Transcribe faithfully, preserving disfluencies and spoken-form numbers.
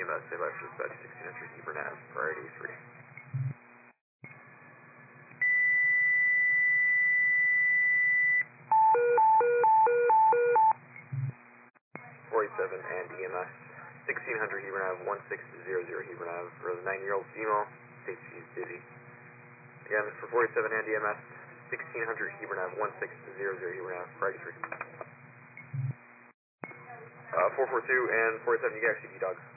M S, say by for dispatch sixteen hundred Heber Nav, priority three. forty-seven and E M S, sixteen hundred Heber Nav, one six zero zero Heber Nav, for the nine-year-old female, states she's dizzy. Again, for forty-seven and E M S, sixteen hundred Heber Nav, one six zero zero Heber Nav, priority three. Uh, four four two and forty-seven, you can actually D-Dog.